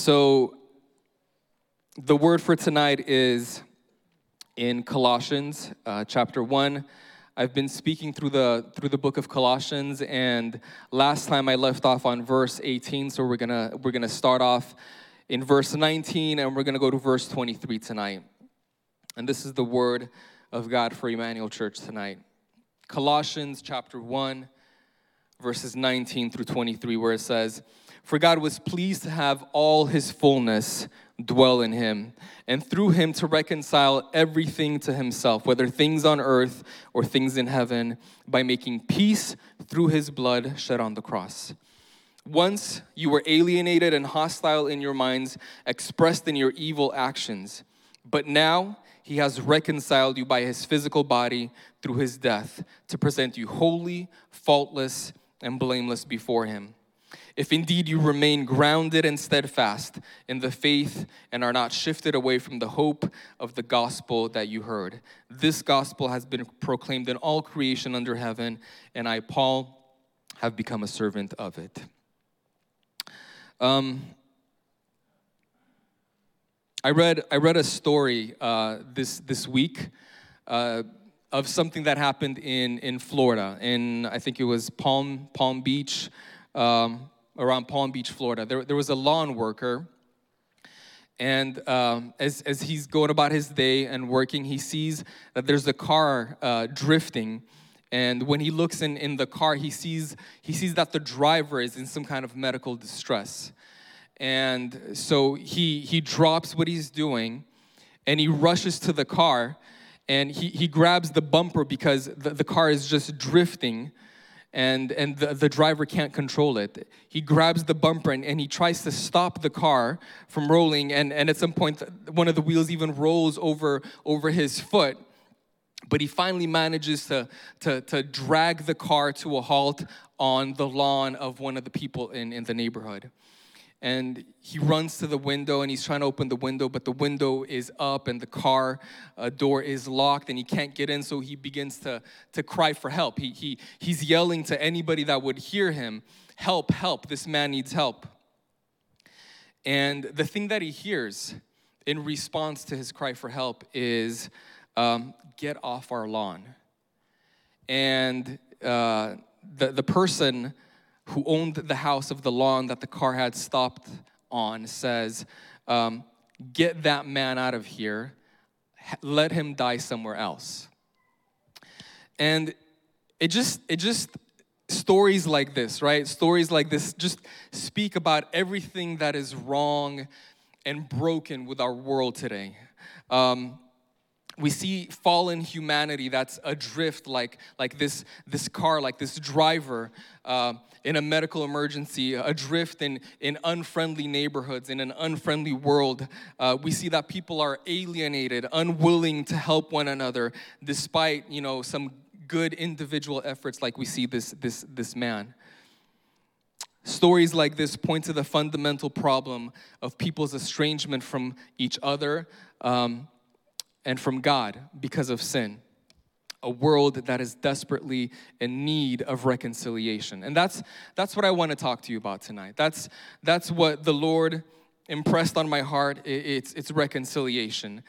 So the word for tonight is in Colossians chapter 1. I've been speaking through the book of Colossians, and last time I left off on verse 18, so we're gonna start off in verse 19, and we're gonna go to verse 23 tonight. And this is the word of God for Emmanuel Church tonight. Colossians chapter 1, verses 19 through 23, where it says, "For God was pleased to have all his fullness dwell in him, and through him to reconcile everything to himself, whether things on earth or things in heaven, by making peace through his blood shed on the cross. Once you were alienated and hostile in your minds, expressed in your evil actions, but now he has reconciled you by his physical body through his death to present you holy, faultless, and blameless before him. If indeed you remain grounded and steadfast in the faith and are not shifted away from the hope of the gospel that you heard. This gospel has been proclaimed in all creation under heaven, and I, Paul, have become a servant of it." I read a story this week of something that happened in Florida. I think it was Palm Beach. Around Palm Beach, Florida. There was a lawn worker, and as he's going about his day and working, he sees that there's a car drifting, and when he looks in the car, he sees that the driver is in some kind of medical distress. And so he drops what he's doing, and he rushes to the car, and he grabs the bumper because the car is just drifting, and the driver can't control it. He grabs the bumper and he tries to stop the car from rolling, and at some point one of the wheels even rolls over his foot. But he finally manages to drag the car to a halt on the lawn of one of the people in the neighborhood. And he runs to the window and he's trying to open the window, but the window is up and the car door is locked and he can't get in, so he begins to cry for help. He's yelling to anybody that would hear him, "Help, help, this man needs help." And the thing that he hears in response to his cry for help is, "Get off our lawn." And the person who owned the house of the lawn that the car had stopped on says, "Get that man out of here. Let him die somewhere else." And it just stories like this, right? Stories like this just speak about everything that is wrong and broken with our world today. We see fallen humanity that's adrift like this car, like this driver in a medical emergency, adrift in unfriendly neighborhoods, in an unfriendly world. We see that people are alienated, unwilling to help one another, despite some good individual efforts, like we see this man. Stories like this point to the fundamental problem of people's estrangement from each other and from God because of sin. A world that is desperately in need of reconciliation. And that's what I want to talk to you about tonight. That's what the Lord impressed on my heart. It's reconciliation.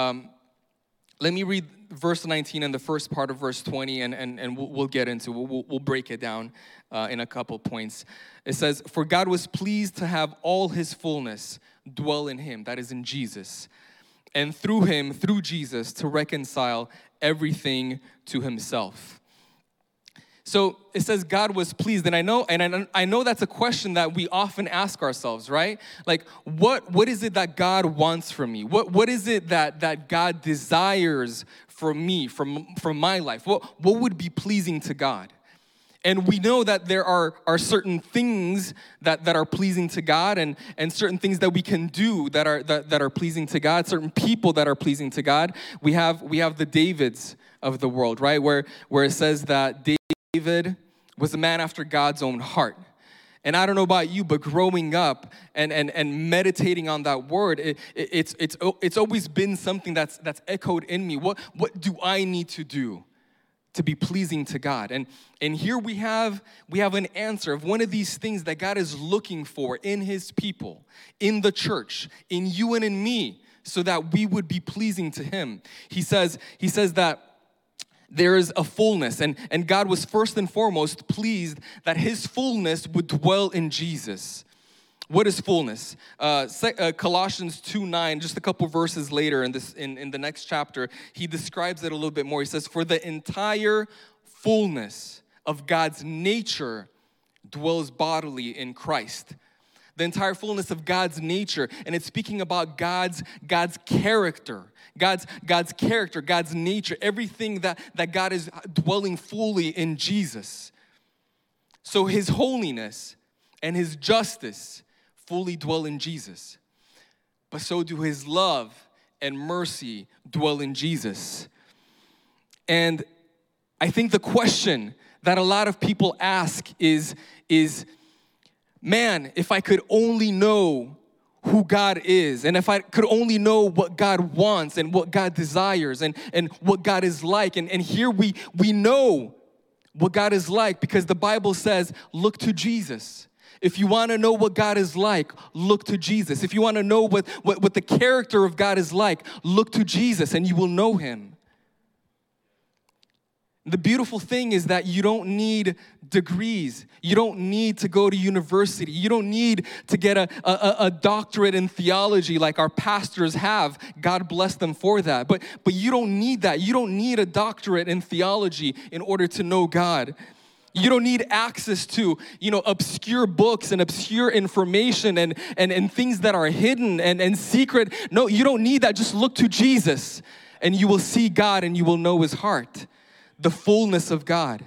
Let me read verse 19 and the first part of verse 20, and we'll get into it. We'll break it down in a couple points. It says, "For God was pleased to have all his fullness dwell in him," that is in Jesus, "and through him, through Jesus, to reconcile everything to himself." So it says God was pleased, and I know that's a question that we often ask ourselves, right? Like, what is it that God wants from me? What is it that God desires from me, from my life? What would be pleasing to God? And we know that there are certain things that are pleasing to God, and certain things that we can do that are pleasing to God, certain people that are pleasing to God. We have the Davids of the world, right? Where it says that David was a man after God's own heart. And I don't know about you, but growing up and meditating on that word, it's always been something that's echoed in me. What do I need to do to be pleasing to God. And here we have an answer of one of these things that God is looking for in his people, in the church, in you and in me, so that we would be pleasing to him. He says that there is a fullness, and God was first and foremost pleased that his fullness would dwell in Jesus. What is fullness? Colossians 2:9, just a couple verses later in the next chapter, he describes it a little bit more. He says, "For the entire fullness of God's nature dwells bodily in Christ." The entire fullness of God's nature, and it's speaking about God's character, God's character, God's nature, everything that God is dwelling fully in Jesus. So his holiness and his justice fully dwell in Jesus. But so do his love and mercy dwell in Jesus. And I think the question that a lot of people ask is, man, if I could only know who God is, and if I could only know what God wants and what God desires and what God is like. And here we know what God is like because the Bible says, look to Jesus. If you want to know what God is like, look to Jesus. If you want to know what the character of God is like, look to Jesus and you will know him. The beautiful thing is that you don't need degrees. You don't need to go to university. You don't need to get a doctorate in theology like our pastors have. God bless them for that. But you don't need that. You don't need a doctorate in theology in order to know God. You don't need access to, obscure books and obscure information and things that are hidden and secret. No, you don't need that. Just look to Jesus and you will see God and you will know his heart. The fullness of God.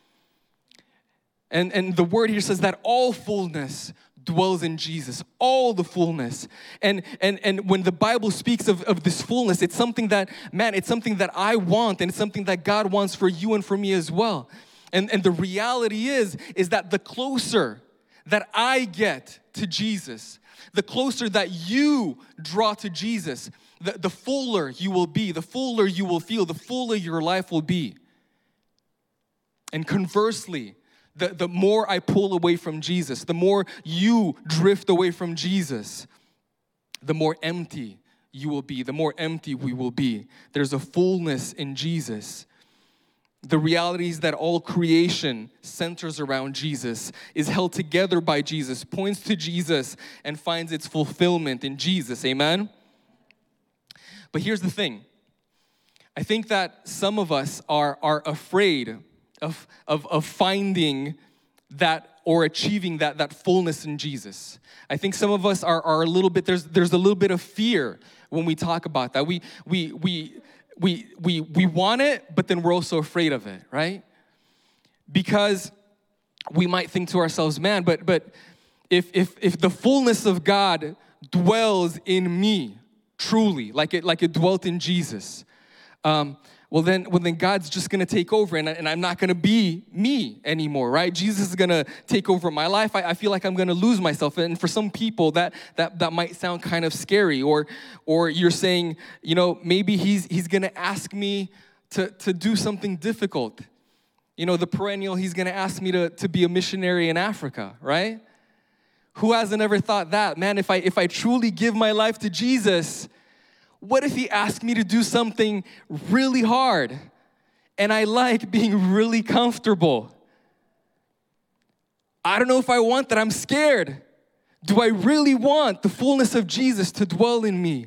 And the word here says that all fullness dwells in Jesus, all the fullness. And when the Bible speaks of this fullness, it's something that, it's something that I want, and it's something that God wants for you and for me as well. And the reality is that the closer that I get to Jesus, the closer that you draw to Jesus, the fuller you will be, the fuller you will feel, the fuller your life will be. And conversely, the more I pull away from Jesus, the more you drift away from Jesus, the more empty you will be, the more empty we will be. There's a fullness in Jesus. The reality is that all creation centers around Jesus, is held together by Jesus, points to Jesus, and finds its fulfillment in Jesus. Amen? But here's the thing. I think that some of us are afraid of finding that or achieving that fullness in Jesus. I think some of us are a little bit, there's a little bit of fear when we talk about that. We want it, but then we're also afraid of it, right? Because we might think to ourselves, man, but if the fullness of God dwells in me truly, like it dwelt in Jesus, well then God's just going to take over and I'm not going to be me anymore, right? Jesus is going to take over my life. I feel like I'm going to lose myself. And for some people that might sound kind of scary, or you're saying, maybe he's going to ask me to do something difficult. The perennial, he's going to ask me to be a missionary in Africa, right? Who hasn't ever thought that? Man, if I truly give my life to Jesus, what if he asked me to do something really hard and I like being really comfortable? I don't know if I want that. I'm scared. Do I really want the fullness of Jesus to dwell in me?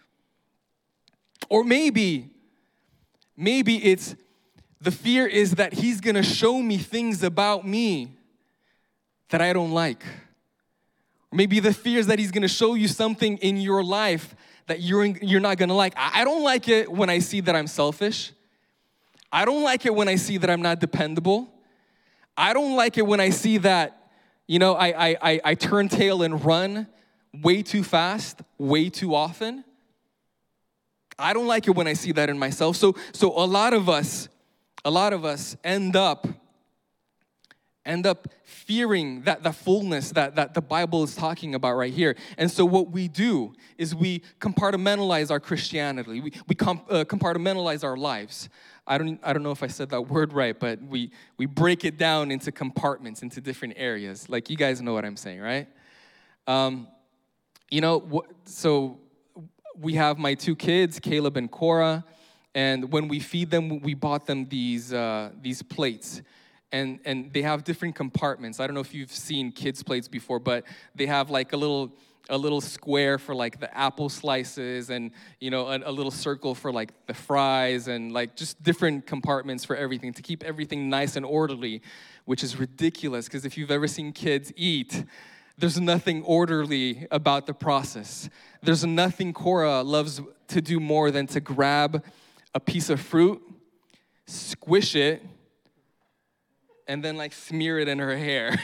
Or maybe it's the fear is that he's going to show me things about me that I don't like. Or maybe the fear is that he's going to show you something in your life that you're not going to like. I don't like it when I see that I'm selfish. I don't like it when I see that I'm not dependable. I don't like it when I see that, I turn tail and run way too fast, way too often. I don't like it when I see that in myself. So a lot of us end up fearing that fullness that the Bible is talking about right here. And so what we do is we compartmentalize our Christianity. We compartmentalize our lives. I don't know if I said that word right, but we break it down into compartments, into different areas. Like, you guys know what I'm saying, right? So we have my 2 kids, Caleb and Cora, and when we feed them, we bought them these plates. And they have different compartments. I don't know if you've seen kids' plates before, but they have like a little square for like the apple slices, and a little circle for like the fries, and like just different compartments for everything to keep everything nice and orderly, which is ridiculous because if you've ever seen kids eat, there's nothing orderly about the process. There's nothing Cora loves to do more than to grab a piece of fruit, squish it, and then like smear it in her hair.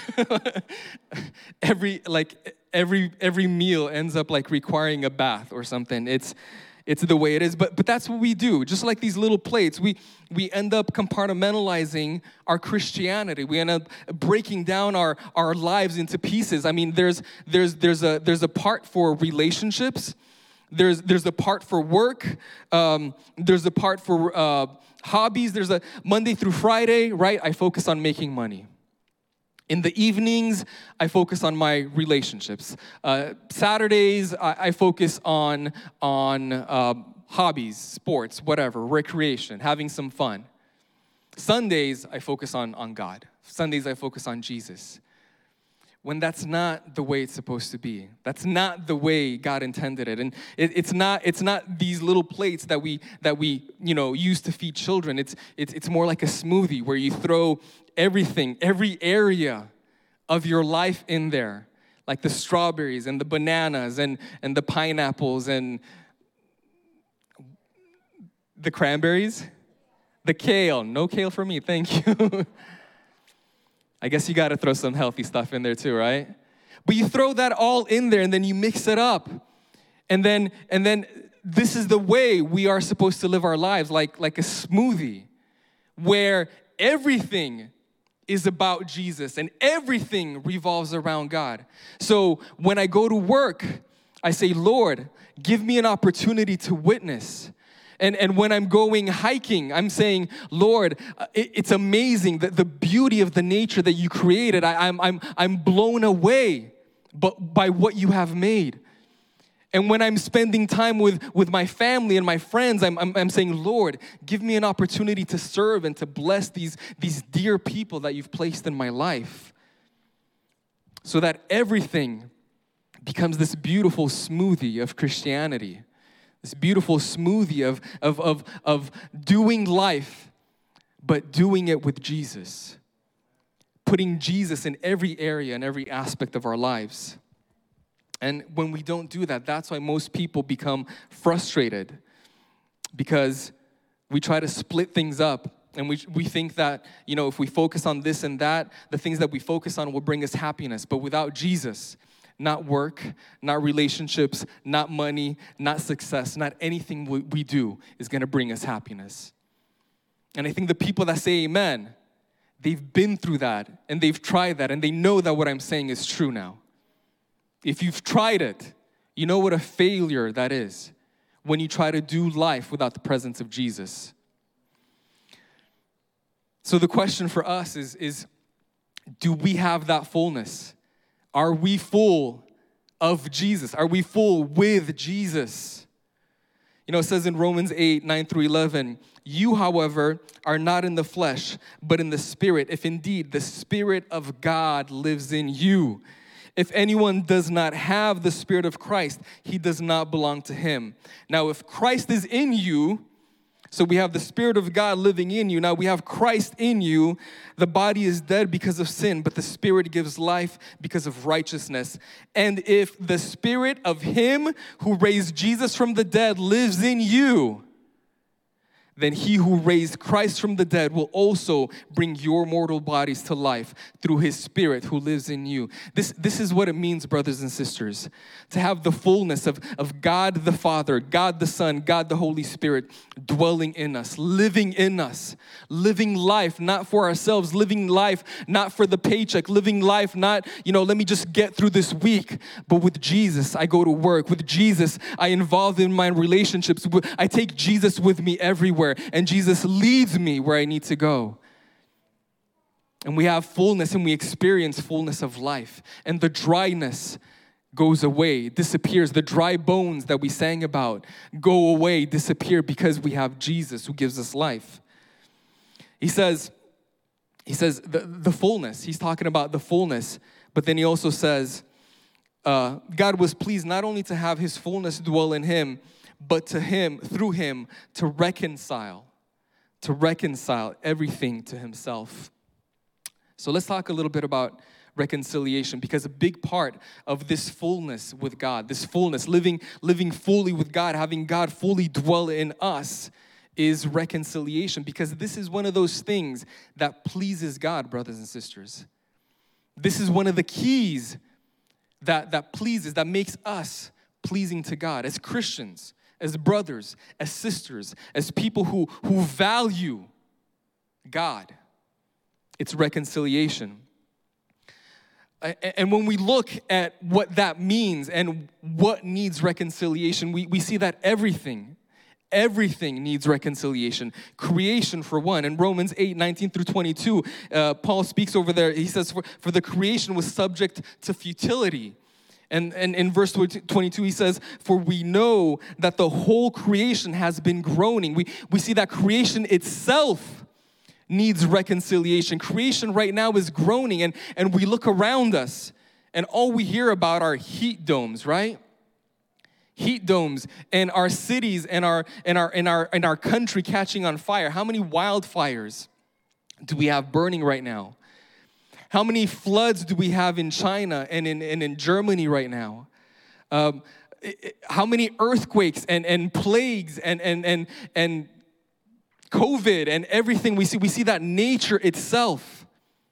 Every meal ends up like requiring a bath or something. It's the way it is, but that's what we do. Just like these little plates, we end up compartmentalizing our Christianity. We end up breaking down our lives into pieces. I mean, there's a part for relationships. There's a part for work. There's a part for hobbies. There's a Monday through Friday, right? I focus on making money. In the evenings, I focus on my relationships. Saturdays, I focus on hobbies, sports, whatever, recreation, having some fun. Sundays, I focus on God. Sundays, I focus on Jesus. When that's not the way it's supposed to be. That's not the way God intended it. And it's not these little plates that we use to feed children. It's more like a smoothie where you throw everything, every area of your life in there, like the strawberries and the bananas and the pineapples and the cranberries, the kale. No kale for me, thank you. I guess you got to throw some healthy stuff in there too, right? But you throw that all in there and then you mix it up. And then this is the way we are supposed to live our lives, like a smoothie, where everything is about Jesus and everything revolves around God. So when I go to work, I say, Lord, give me an opportunity to witness. And when I'm going hiking, I'm saying, Lord, it's amazing that the beauty of the nature that you created. I'm blown away by what you have made. And when I'm spending time with my family and my friends, I'm saying, Lord, give me an opportunity to serve and to bless these dear people that you've placed in my life, so that everything becomes this beautiful smoothie of Christianity. This beautiful smoothie of doing life, but doing it with Jesus. Putting Jesus in every area and every aspect of our lives. And when we don't do that, that's why most people become frustrated. Because we try to split things up. And we think that, if we focus on this and that, the things that we focus on will bring us happiness. But without Jesus, not work, not relationships, not money, not success, not anything we do is going to bring us happiness. And I think the people that say amen, they've been through that, and they've tried that, and they know that what I'm saying is true now. If you've tried it, you know what a failure that is when you try to do life without the presence of Jesus. So the question for us is do we have that fullness? Are we full of Jesus? Are we full with Jesus? It says in Romans 8, 9 through 11, you, however, are not in the flesh, but in the Spirit, if indeed the Spirit of God lives in you. If anyone does not have the Spirit of Christ, he does not belong to him. Now, if Christ is in you, so we have the Spirit of God living in you. Now we have Christ in you. The body is dead because of sin, but the Spirit gives life because of righteousness. And if the Spirit of Him who raised Jesus from the dead lives in you, then He who raised Christ from the dead will also bring your mortal bodies to life through His Spirit who lives in you. This is what it means, brothers and sisters, to have the fullness of God the Father, God the Son, God the Holy Spirit dwelling in us, living life not for ourselves, living life not for the paycheck, living life not, let me just get through this week, but with Jesus, I go to work. With Jesus, I involve in my relationships. I take Jesus with me everywhere. somewhere, and Jesus leads me where I need to go. And we have fullness, and we experience fullness of life. And the dryness goes away, disappears. The dry bones that we sang about go away, disappear, because we have Jesus who gives us life. He says the fullness. He's talking about the fullness. But then he also says, God was pleased not only to have his fullness dwell in him, but to him, through him, to reconcile everything to himself. So let's talk a little bit about reconciliation, because a big part of this fullness with God, this fullness, living fully with God, having God fully dwell in us, is reconciliation, because this is one of those things that pleases God, brothers and sisters. This is one of the keys that pleases, that makes us pleasing to God as Christians, as brothers, as sisters, as people who value God. It's reconciliation. And when we look at what that means and what needs reconciliation, we see that everything needs reconciliation. Creation, for one. In Romans 8:19-22, Paul speaks over there. He says, for the creation was subject to futility. And in verse 22, he says, for we know that the whole creation has been groaning. We see that creation itself needs reconciliation. Creation right now is groaning, and we look around us, and all we hear about are heat domes, right? Heat domes, and our cities and our country catching on fire. How many wildfires do we have burning right now? How many floods do we have in China and in Germany right now? How many earthquakes and plagues and COVID and everything we see that nature itself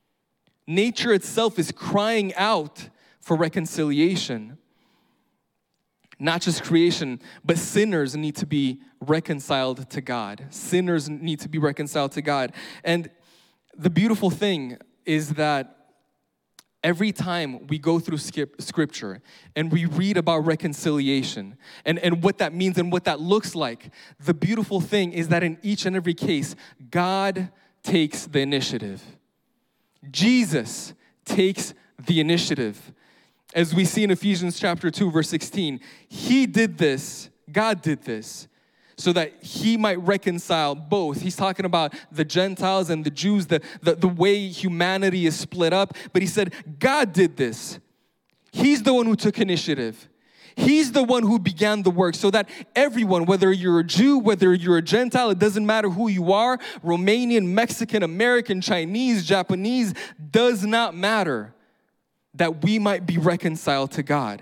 is crying out for reconciliation. Not just creation, but sinners need to be reconciled to God. Sinners need to be reconciled to God. And the beautiful thing is that every time we go through Scripture and we read about reconciliation and what that means and what that looks like, the beautiful thing is that in each and every case, God takes the initiative. Jesus takes the initiative. As we see in Ephesians chapter 2, verse 16, He did this, God did this, so that He might reconcile both. He's talking about the Gentiles and the Jews, the way humanity is split up. But He said, God did this. He's the one who took initiative. He's the one who began the work, so that everyone, whether you're a Jew, whether you're a Gentile, it doesn't matter who you are, Romanian, Mexican, American, Chinese, Japanese, does not matter, that we might be reconciled to God.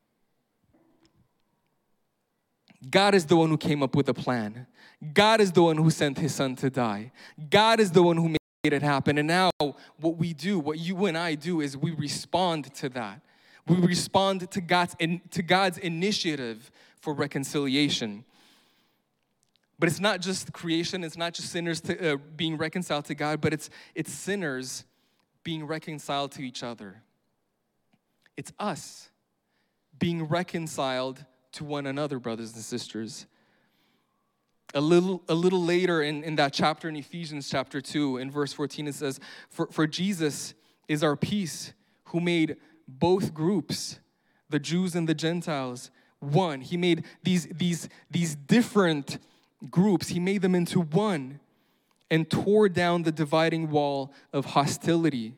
God is the one who came up with a plan. God is the one who sent His Son to die. God is the one who made it happen. And now what we do, what you and I do, is we respond to that. We respond to God's initiative for reconciliation. But it's not just creation, it's not just sinners being reconciled to God, but it's sinners being reconciled to each other. It's us being reconciled to one another, brothers and sisters. A little later in that chapter in Ephesians chapter 2, in verse 14, it says, For Jesus is our peace, who made both groups, the Jews and the Gentiles, one. He made these different groups, He made them into one and tore down the dividing wall of hostility.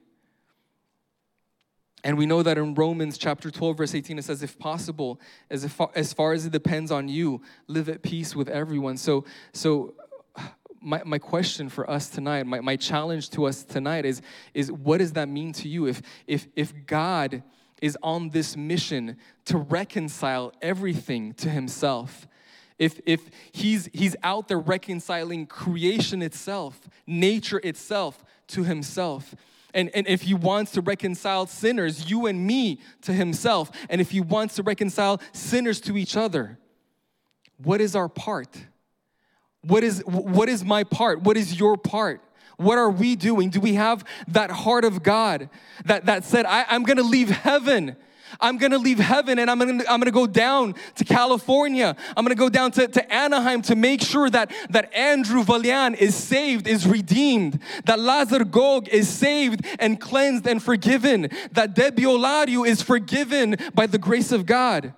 And we know that in Romans chapter 12, verse 18, it says, if possible, as far as it depends on you, live at peace with everyone. So my question for us tonight, my challenge to us tonight is what does that mean to you? If God is on this mission to reconcile everything to Himself, if he's out there reconciling creation itself, nature itself to Himself, and if He wants to reconcile sinners, you and me, to Himself, and if He wants to reconcile sinners to each other, what is our part? What is my part? What is your part? What are we doing? Do we have that heart of God that said, I'm going to leave heaven I'm going to leave heaven and I'm going to go down to California. I'm going to go down to Anaheim to make sure that Andrew Valian is saved, is redeemed, that Lazar Gog is saved and cleansed and forgiven, that Debbie Olario is forgiven by the grace of God.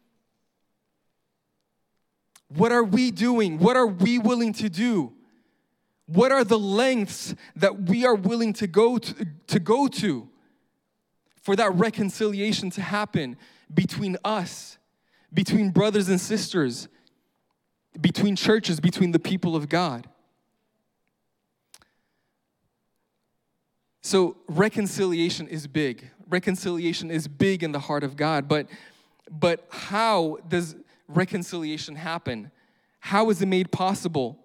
What are we doing? What are we willing to do? What are the lengths that we are willing to go to for that reconciliation to happen between us, between brothers and sisters, between churches, between the people of God? So reconciliation is big. Reconciliation is big in the heart of God. But how does reconciliation happen? How is it made possible?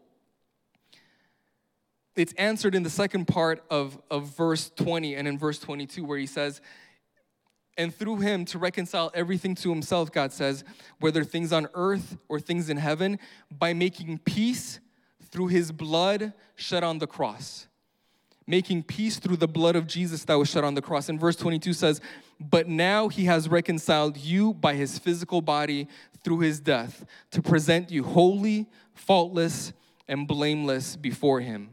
It's answered in the second part of verse 20 and in verse 22 where he says, and through him to reconcile everything to himself, God says, whether things on earth or things in heaven, by making peace through his blood shed on the cross. Making peace through the blood of Jesus that was shed on the cross. And verse 22 says, but now he has reconciled you by his physical body through his death to present you holy, faultless, and blameless before him.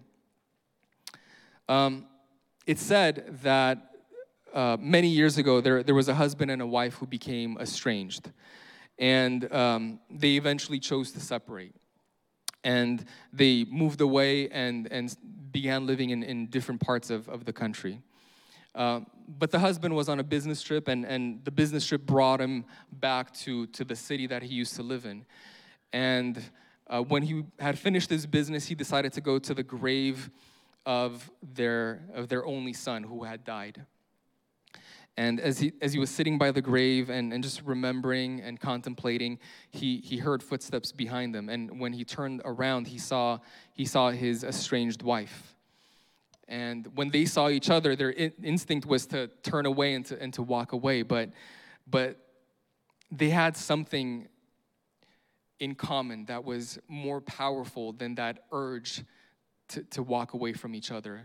It's said that many years ago, there was a husband and a wife who became estranged. And they eventually chose to separate. And they moved away and began living in different parts of the country. But the husband was on a business trip, and the business trip brought him back to the city that he used to live in. And when he had finished his business, he decided to go to the grave of their only son who had died. And as he was sitting by the grave and just remembering and contemplating, he heard footsteps behind him. And when he turned around, he saw his estranged wife. And when they saw each other, their instinct was to turn away and to walk away. But they had something in common that was more powerful than that urge to walk away from each other.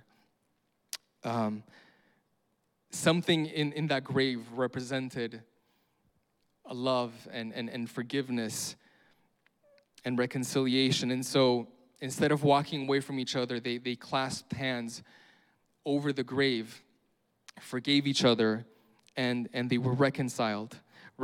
Something in that grave represented a love and forgiveness and reconciliation. And so instead of walking away from each other, they clasped hands over the grave, forgave each other, and they were reconciled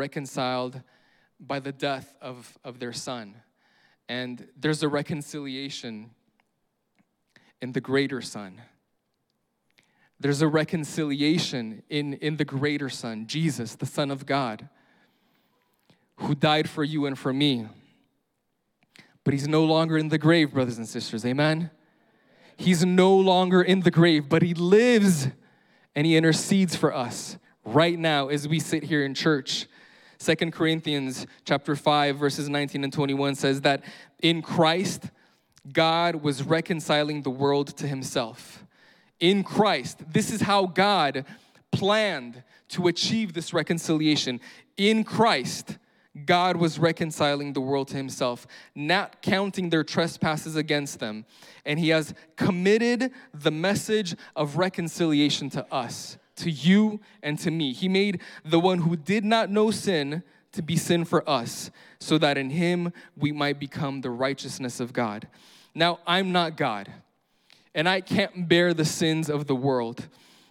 by the death of their son. And there's a reconciliation in the greater Son. There's a reconciliation in the greater Son, Jesus, the Son of God, who died for you and for me. But he's no longer in the grave, brothers and sisters, amen? He's no longer in the grave, but he lives and he intercedes for us right now as we sit here in church. 2 Corinthians chapter 5, verses 19 and 21 says that in Christ, God was reconciling the world to himself. In Christ, this is how God planned to achieve this reconciliation. In Christ, God was reconciling the world to himself, not counting their trespasses against them. And he has committed the message of reconciliation to us, to you and to me. He made the one who did not know sin to be sin for us, so that in him we might become the righteousness of God. Now, I'm not God, and I can't bear the sins of the world.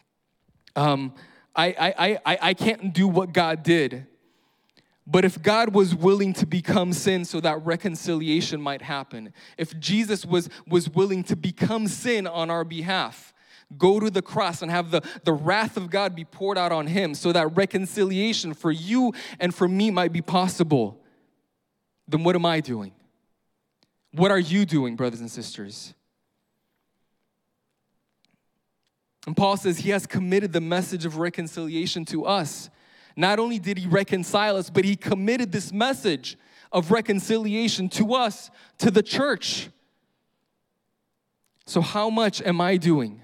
I can't do what God did. But if God was willing to become sin so that reconciliation might happen, if Jesus was willing to become sin on our behalf, go to the cross and have the wrath of God be poured out on him so that reconciliation for you and for me might be possible, then what am I doing? What are you doing, brothers and sisters? And Paul says he has committed the message of reconciliation to us. Not only did he reconcile us, but he committed this message of reconciliation to us, to the church. So how much am I doing?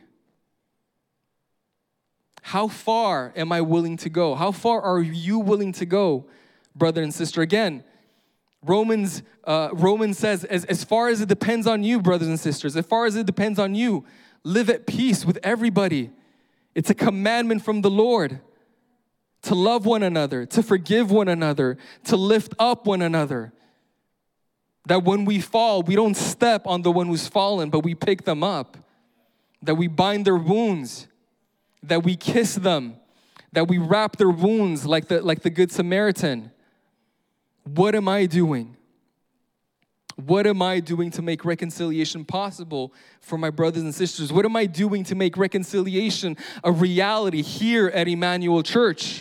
How far am I willing to go? How far are you willing to go, brother and sister? Again, Romans says, as far as it depends on you, brothers and sisters, as far as it depends on you, live at peace with everybody. It's a commandment from the Lord to love one another, to forgive one another, to lift up one another. That when we fall, we don't step on the one who's fallen, but we pick them up. That we bind their wounds, that we kiss them, that we wrap their wounds like the Good Samaritan. What am I doing? What am I doing to make reconciliation possible for my brothers and sisters? What am I doing to make reconciliation a reality here at Emmanuel Church?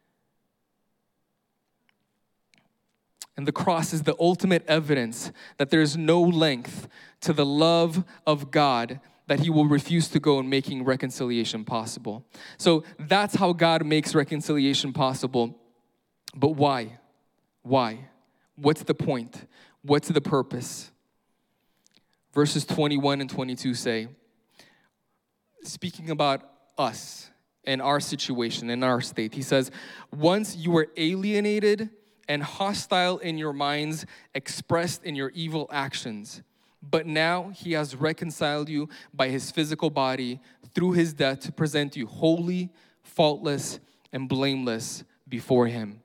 And the cross is the ultimate evidence that there is no length to the love of God that He will refuse to go in making reconciliation possible. So that's how God makes reconciliation possible. But why? Why? What's the point? What's the purpose? Verses 21 and 22 say, speaking about us and our situation and our state, He says, once you were alienated and hostile in your minds, expressed in your evil actions. But now He has reconciled you by His physical body through His death to present you holy, faultless, and blameless before Him.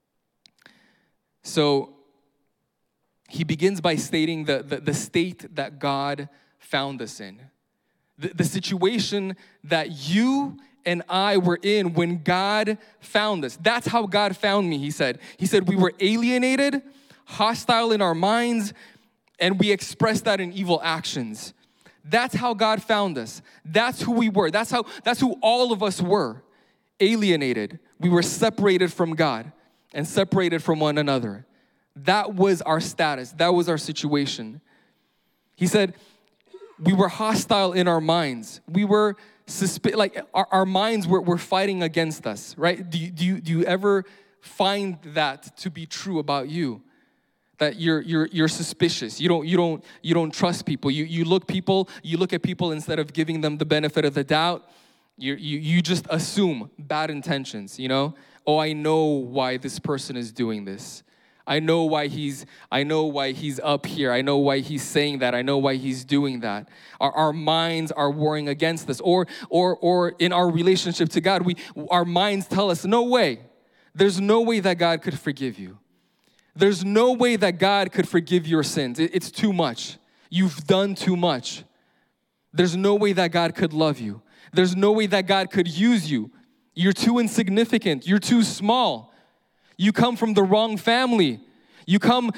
So He begins by stating the state that God found us in. The situation that you and I were in when God found us. That's how God found me, He said. He said we were alienated, hostile in our minds, and we expressed that in evil actions. That's how God found us. That's who we were. That's who all of us were. Alienated. We were separated from God and separated from one another. That was our status. That was our situation. He said we were hostile in our minds. We were our minds were fighting against us, right? Do you ever find that to be true about you? That you're suspicious. You don't trust people. You look at people instead of giving them the benefit of the doubt. You just assume bad intentions, you know? Oh, I know why this person is doing this. I know why he's up here. I know why he's saying that. I know why he's doing that. Our minds are warring against us. Or in our relationship to God, our minds tell us, no way. There's no way that God could forgive you. There's no way that God could forgive your sins. It's too much. You've done too much. There's no way that God could love you. There's no way that God could use you. You're too insignificant. You're too small. You come from the wrong family. You don't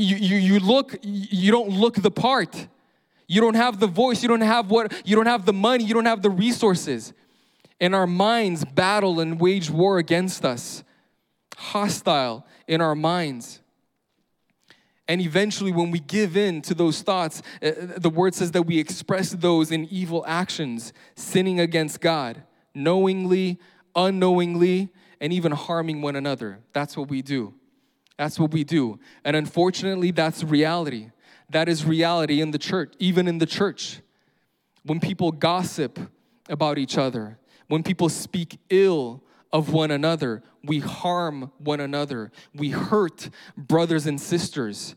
look the part. You don't have the voice. You don't have the money. You don't have the resources. And our minds battle and wage war against us. Hostile in our minds. And eventually when we give in to those thoughts, the word says that we express those in evil actions, sinning against God, knowingly, unknowingly, and even harming one another. That's what we do. That's what we do. And unfortunately, that's reality. That is reality in the church, even in the church. When people gossip about each other, when people speak ill of one another, we harm one another. We hurt brothers and sisters.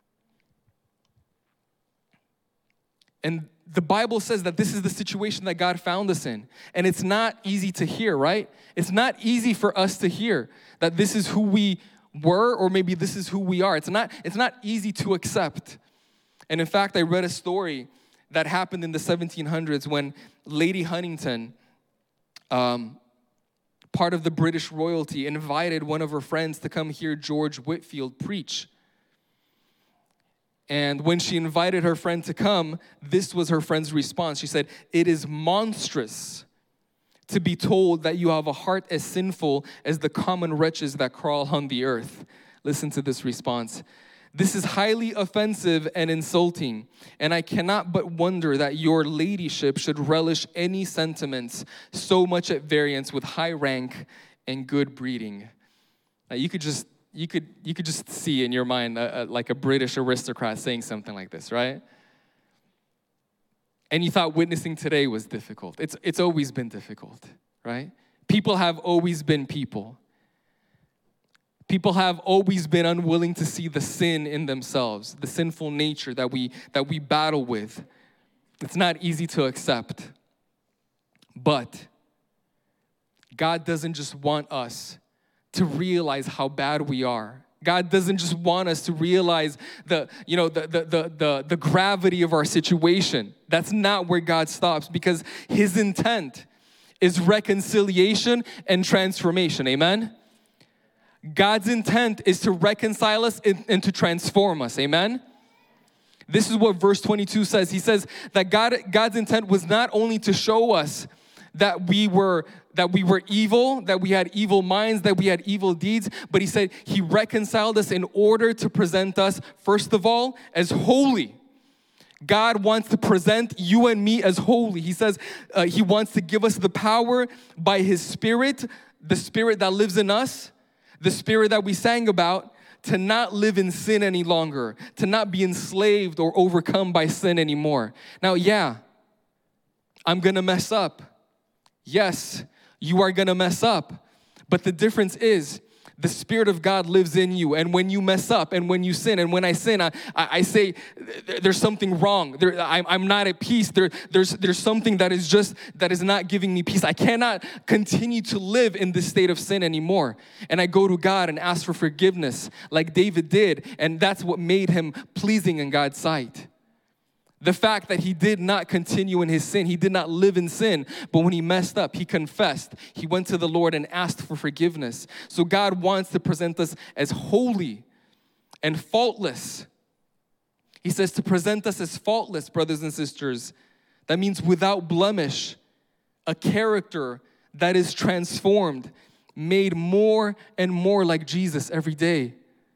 And the Bible says that this is the situation that God found us in. And it's not easy to hear, right? It's not easy for us to hear that this is who we were, or maybe this is who we are. It's not easy to accept. And in fact, I read a story that happened in the 1700s when Lady Huntington, part of the British royalty, invited one of her friends to come hear George Whitefield preach. And when she invited her friend to come, this was her friend's response. She said, "It is monstrous to be told that you have a heart as sinful as the common wretches that crawl on the earth." Listen to this response. "This is highly offensive and insulting, and I cannot but wonder that your ladyship should relish any sentiments so much at variance with high rank and good breeding." Now you could just see in your mind like a British aristocrat saying something like this, right? And you thought witnessing today was difficult. It's always been difficult, right? People have always been people. People have always been unwilling to see the sin in themselves, the sinful nature that we battle with. It's not easy to accept. But God doesn't just want us to realize how bad we are. God doesn't just want us to realize the gravity of our situation. That's not where God stops, because His intent is reconciliation and transformation. Amen? God's intent is to reconcile us and to transform us. Amen? This is what verse 22 says. He says that God's intent was not only to show us that we were evil, that we had evil minds, that we had evil deeds, but He said He reconciled us in order to present us, first of all, as holy. God wants to present you and me as holy. He says He wants to give us the power by His Spirit, the Spirit that lives in us, the Spirit that we sang about, to not live in sin any longer, to not be enslaved or overcome by sin anymore. Now, yeah, I'm gonna mess up. Yes, you are gonna mess up. But the difference is, the Spirit of God lives in you. And when you mess up and when you sin, and when I sin, I say, there's something wrong. I'm not at peace. There's something that is not giving me peace. I cannot continue to live in this state of sin anymore. And I go to God and ask for forgiveness like David did. And that's what made him pleasing in God's sight. The fact that he did not continue in his sin, he did not live in sin, but when he messed up, he confessed. He went to the Lord and asked for forgiveness. So God wants to present us as holy and faultless. He says to present us as faultless, brothers and sisters. That means without blemish, a character that is transformed, made more and more like Jesus every day.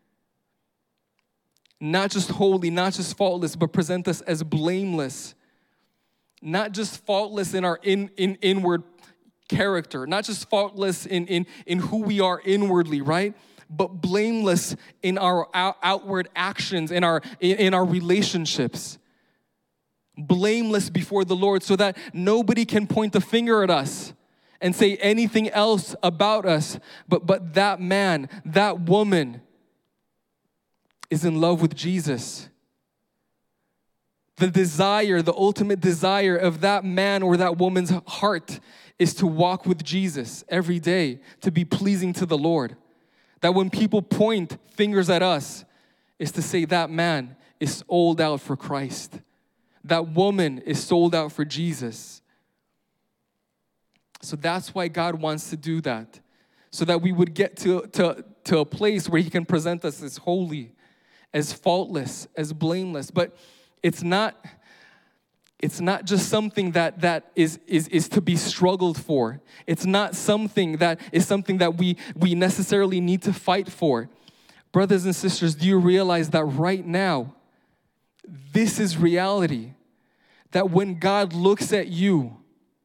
Not just holy, not just faultless, but present us as blameless. Not just faultless in our inward character, not just faultless in who we are inwardly, right? But blameless in our outward actions, in our relationships. Blameless before the Lord, so that nobody can point the finger at us and say anything else about us, but that man, that woman is in love with Jesus. The desire, the ultimate desire of that man or that woman's heart is to walk with Jesus every day, to be pleasing to the Lord. That when people point fingers at us, is to say that man is sold out for Christ. That woman is sold out for Jesus. So that's why God wants to do that. So that we would get to a place where He can present us as holy, as faultless, as blameless. But it's not just something that is to be struggled for. It's not something that we necessarily need to fight for. Brothers and sisters, do you realize that right now, this is reality? That when God looks at you,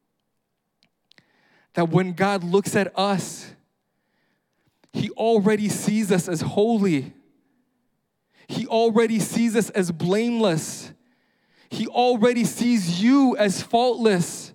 that when God looks at us, He already sees us as holy. He already sees us as blameless. He already sees you as faultless.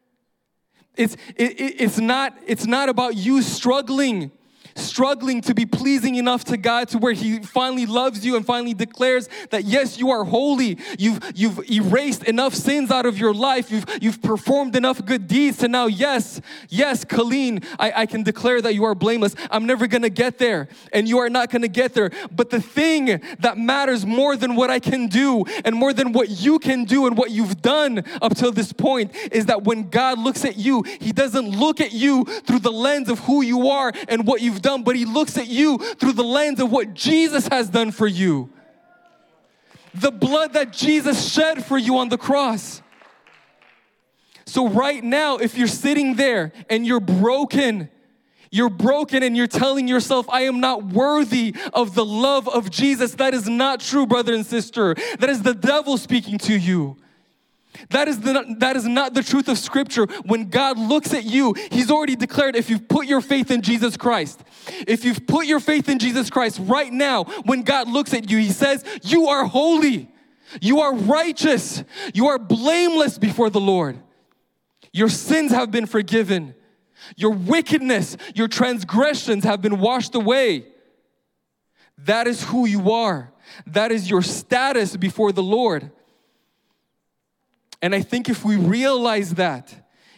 It's not about you struggling to be pleasing enough to God to where He finally loves you and finally declares that yes, you are holy. You've erased enough sins out of your life. You've performed enough good deeds to now, yes, Colleen, I can declare that you are blameless. I'm never gonna get there, and you are not gonna get there. But the thing that matters more than what I can do and more than what you can do and what you've done up till this point is that when God looks at you, He doesn't look at you through the lens of who you are and what you've done, but He looks at you through the lens of what Jesus has done for you. The blood that Jesus shed for you on the cross. So right now, if you're sitting there and you're broken and you're telling yourself, I am not worthy of the love of Jesus, that is not true, brother and sister. That is the devil speaking to you. That is not the truth of Scripture. When God looks at you, He's already declared, if you've put your faith in Jesus Christ, if you've put your faith in Jesus Christ right now, when God looks at you, He says, you are holy, you are righteous, you are blameless before the Lord. Your sins have been forgiven. Your wickedness, your transgressions have been washed away. That is who you are. That is your status before the Lord. And I think if we realize that,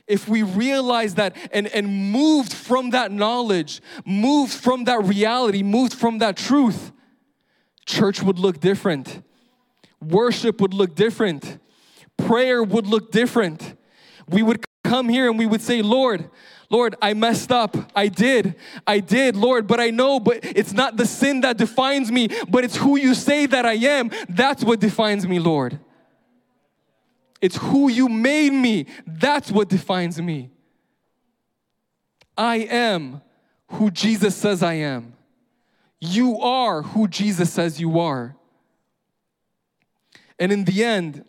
if we realized that and moved from that knowledge, moved from that reality, moved from that truth, church would look different. Worship would look different. Prayer would look different. We would come here and we would say, Lord, I messed up. I did, Lord, but I know, but it's not the sin that defines me, but it's who you say that I am. That's what defines me, Lord. It's who you made me. That's what defines me. I am who Jesus says I am. You are who Jesus says you are. And in the end,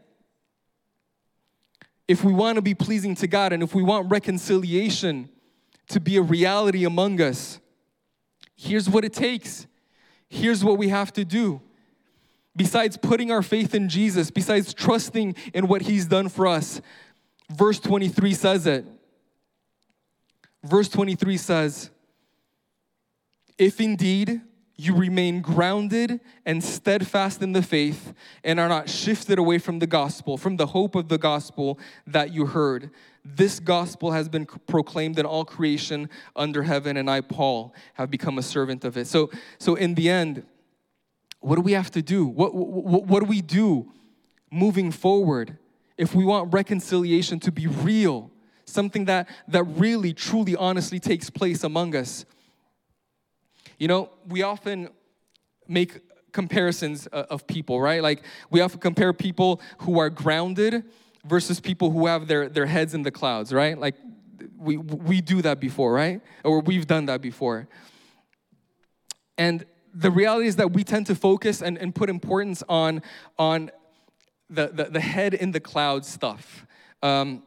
if we want to be pleasing to God and if we want reconciliation to be a reality among us, here's what it takes. Here's what we have to do. Besides putting our faith in Jesus, besides trusting in what He's done for us, verse 23 says it. Verse 23 says, if indeed you remain grounded and steadfast in the faith and are not shifted away from the gospel, from the hope of the gospel that you heard. This gospel has been proclaimed in all creation under heaven, and I, Paul, have become a servant of it. So in the end, what do we have to do? What do we do moving forward if we want reconciliation to be real, something that really, truly, honestly takes place among us? You know, we often make comparisons of people, right? Like, we often compare people who are grounded versus people who have their heads in the clouds, right? Like, we do that before, right? Or we've done that before. And the reality is that we tend to focus and put importance on the head in the clouds stuff. Don't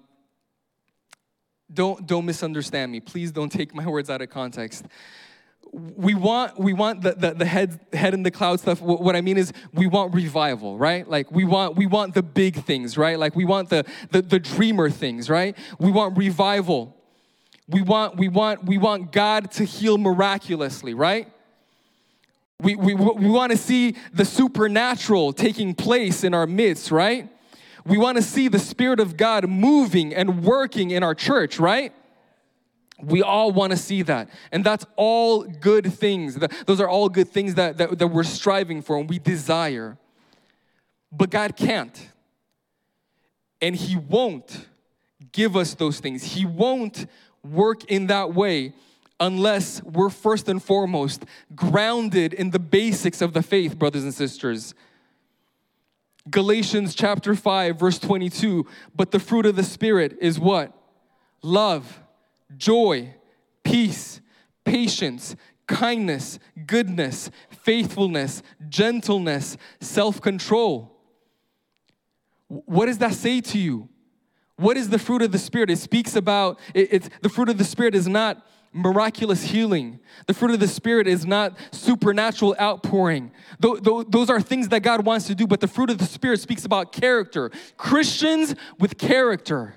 misunderstand me. Please don't take my words out of context. We want the head in the cloud stuff. What I mean is we want revival, right? Like we want the big things, right? Like we want the dreamer things, right? We want revival. We want God to heal miraculously, right? We want to see the supernatural taking place in our midst, right? We want to see the Spirit of God moving and working in our church, right? We all want to see that. And that's all good things. Those are all good things that we're striving for and we desire. But God can't. And He won't give us those things. He won't work in that way unless we're first and foremost grounded in the basics of the faith, brothers and sisters. Galatians chapter 5, verse 22. But the fruit of the Spirit is what? Love, joy, peace, patience, kindness, goodness, faithfulness, gentleness, self-control. What does that say to you? What is the fruit of the Spirit? It speaks about, the fruit of the Spirit is not miraculous healing. The fruit of the Spirit is not supernatural outpouring. Those are things that God wants to do, but the fruit of the Spirit speaks about character. Christians with character.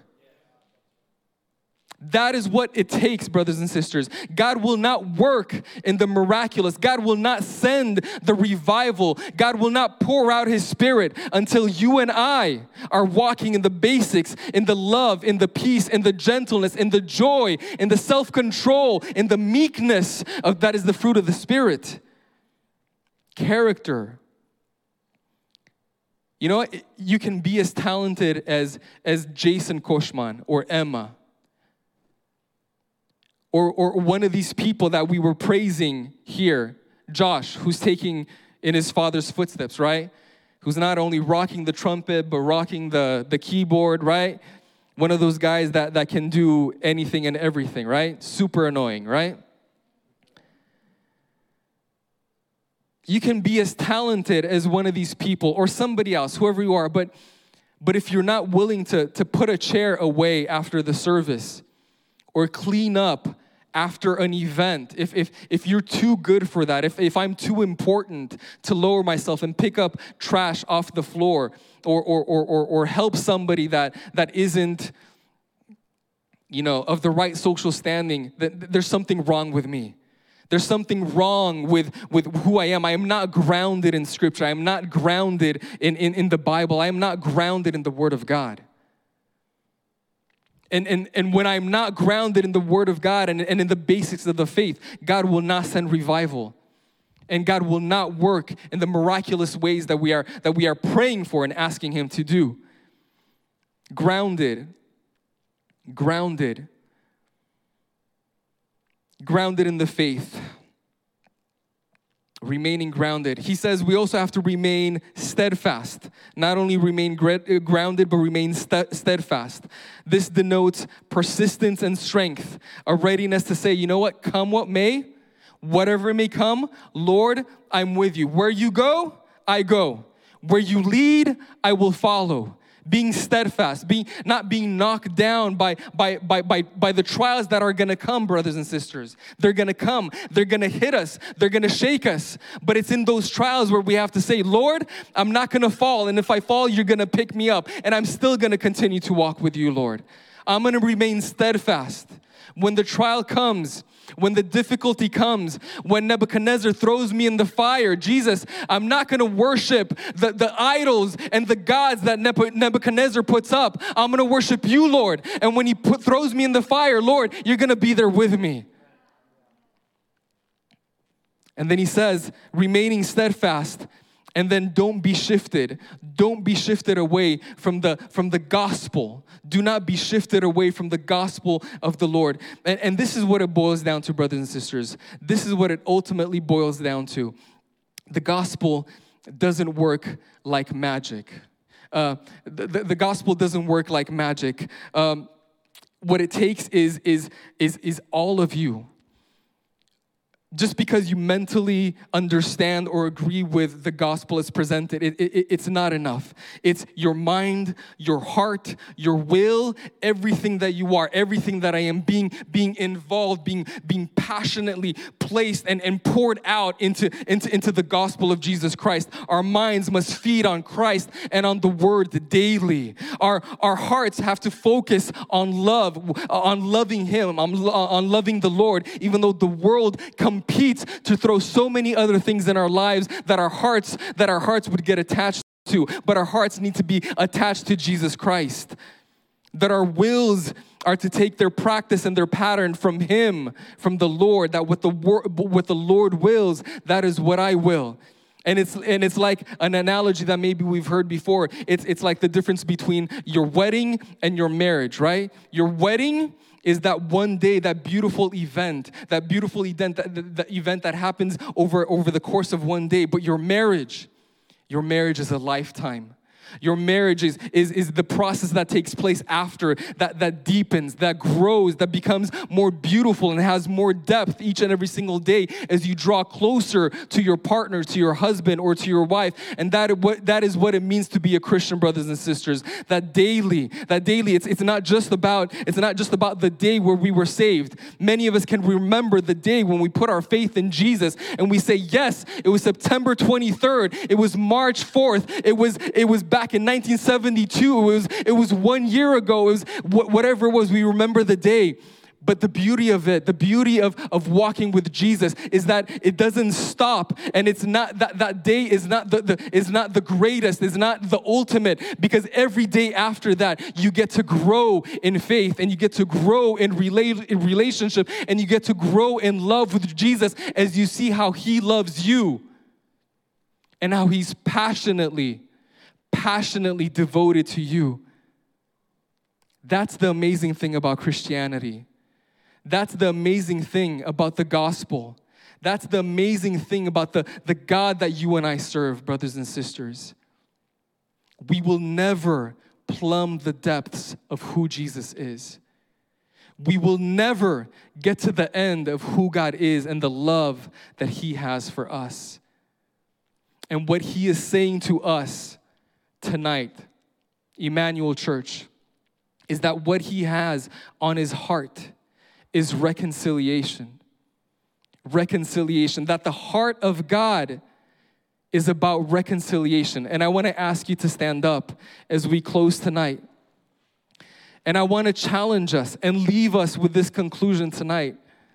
That is what it takes, brothers and sisters. God will not work in the miraculous. God will not send the revival. God will not pour out His Spirit until you and I are walking in the basics, in the love, in the peace, in the gentleness, in the joy, in the self-control, in the meekness of that is the fruit of the Spirit. Character. You know what? You can be as talented as Jason Koshman or Emma. Or one of these people that we were praising here, Josh, who's taking in his father's footsteps, right? Who's not only rocking the trumpet, but rocking the keyboard, right? One of those guys that can do anything and everything, right? Super annoying, right? You can be as talented as one of these people or somebody else, whoever you are, but if you're not willing to put a chair away after the service or clean up after an event, if you're too good for that, if I'm too important to lower myself and pick up trash off the floor or help somebody that isn't, you know, of the right social standing, there's something wrong with me. There's something wrong with who I am. I am not grounded in Scripture. I am not grounded in the Bible. I am not grounded in the Word of God. And when I'm not grounded in the Word of God and in the basics of the faith, God will not send revival. And God will not work in the miraculous ways that we are praying for and asking Him to do. Grounded in the faith. Remaining grounded. He says we also have to remain steadfast. Not only remain grounded, but remain steadfast. This denotes persistence and strength. A readiness to say, you know what, come what may, whatever may come, Lord, I'm with you. Where you go, I go. Where you lead, I will follow. Being steadfast, not being knocked down by the trials that are going to come, brothers and sisters. They're going to come. They're going to hit us. They're going to shake us. But it's in those trials where we have to say, Lord, I'm not going to fall. And if I fall, you're going to pick me up. And I'm still going to continue to walk with you, Lord. I'm going to remain steadfast. When the trial comes, when the difficulty comes, when Nebuchadnezzar throws me in the fire, Jesus, I'm not going to worship the idols and the gods that Nebuchadnezzar puts up. I'm going to worship you, Lord. And when he throws me in the fire, Lord, you're going to be there with me. And then he says, remaining steadfast. And then don't be shifted. Don't be shifted away from the gospel. Do not be shifted away from the gospel of the Lord. And this is what it boils down to, brothers and sisters. This is what it ultimately boils down to. The gospel doesn't work like magic. The gospel doesn't work like magic. What it takes is all of you. Just because you mentally understand or agree with the gospel as presented, it's not enough. It's your mind, your heart, your will, everything that you are, everything that I am being involved, being passionately placed and poured out into the gospel of Jesus Christ. Our minds must feed on Christ and on the word daily. Our hearts have to focus on love, on loving Him, on loving the Lord, even though the world competes to throw so many other things in our lives that our hearts would get attached to, but our hearts need to be attached to Jesus Christ. That our wills are to take their practice and their pattern from Him, from the Lord, that what the Lord wills, that is what I will. And it's like an analogy that maybe we've heard before. It's like the difference between your wedding and your marriage, right? Your wedding is that one day, that beautiful event that event that happens over the course of one day. But your marriage is a lifetime. Your marriage is the process that takes place after, that deepens, that grows, that becomes more beautiful and has more depth each and every single day as you draw closer to your partner, to your husband, or to your wife. And that is what it means to be a Christian, brothers and sisters. That daily, it's not just about the day where we were saved. Many of us can remember the day when we put our faith in Jesus and we say, yes, it was September 23rd, it was March 4th, it was back in 1972, it was 1 year ago, it was whatever it was, we remember the day. But the beauty of it, the beauty of walking with Jesus is that it doesn't stop, and it's not that day is not the greatest, is not the ultimate, because every day after that you get to grow in faith and you get to grow in relationship and you get to grow in love with Jesus as you see how He loves you and how He's passionately devoted to you. That's the amazing thing about Christianity. That's the amazing thing about the gospel. That's the amazing thing about the God that you and I serve, brothers and sisters. We will never plumb the depths of who Jesus is. We will never get to the end of who God is and the love that He has for us. And what He is saying to us tonight, Emmanuel Church, is that what He has on His heart is reconciliation. Reconciliation. That the heart of God is about reconciliation. And I want to ask you to stand up as we close tonight. And I want to challenge us and leave us with this conclusion tonight.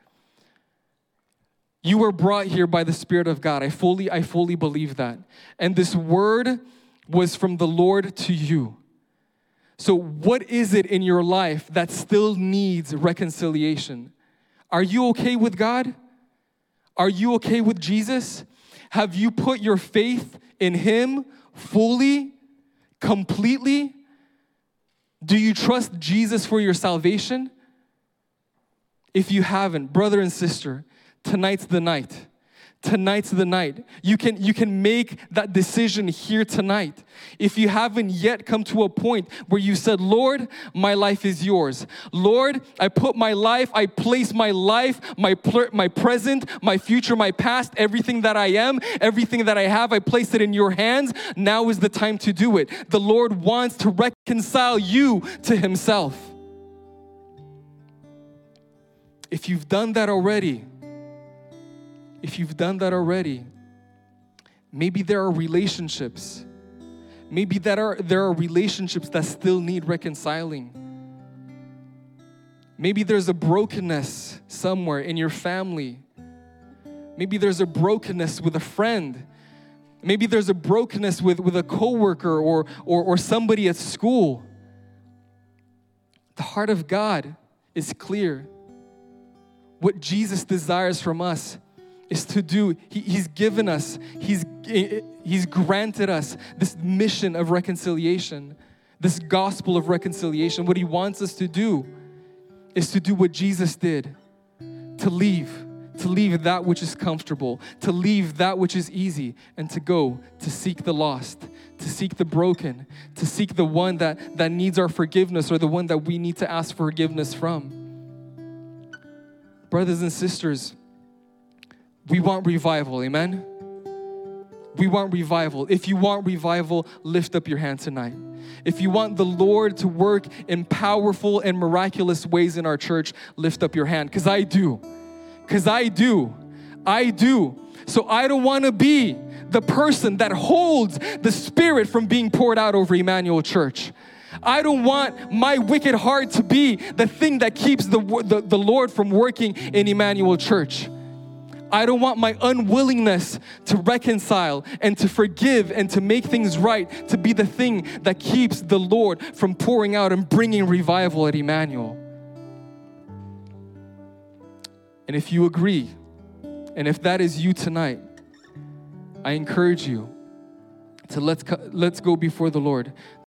You were brought here by the Spirit of God. I fully believe that. And this word was from the Lord to you. So what is it in your life that still needs reconciliation? Are you okay with God? Are you okay with Jesus? Have you put your faith in Him fully, completely? Do you trust Jesus for your salvation? If you haven't, brother and sister, tonight's the night. Tonight's the night. You can make that decision here tonight. If you haven't yet come to a point where you said, Lord, my life is yours. Lord, I put my life, I place my life, my present, my future, my past, everything that I am, everything that I have, I place it in your hands. Now is the time to do it. The Lord wants to reconcile you to Himself. If you've done that already, maybe there are relationships. Maybe there are relationships that still need reconciling. Maybe there's a brokenness somewhere in your family. Maybe there's a brokenness with a friend. Maybe there's a brokenness with a coworker or somebody at school. The heart of God is clear. What Jesus desires from us is to do. He's given us, He's granted us this mission of reconciliation, this gospel of reconciliation. What He wants us to do is to do what Jesus did, to leave that which is comfortable, to leave that which is easy, and to go to seek the lost, to seek the broken, to seek the one that needs our forgiveness or the one that we need to ask forgiveness from. Brothers and sisters, we want revival, amen? We want revival. If you want revival, lift up your hand tonight. If you want the Lord to work in powerful and miraculous ways in our church, lift up your hand, because I do. Because I do. So I don't want to be the person that holds the Spirit from being poured out over Emmanuel Church. I don't want my wicked heart to be the thing that keeps the Lord from working in Emmanuel Church. I don't want my unwillingness to reconcile and to forgive and to make things right to be the thing that keeps the Lord from pouring out and bringing revival at Emmanuel. And if you agree, and if that is you tonight, I encourage you to let's go before the Lord.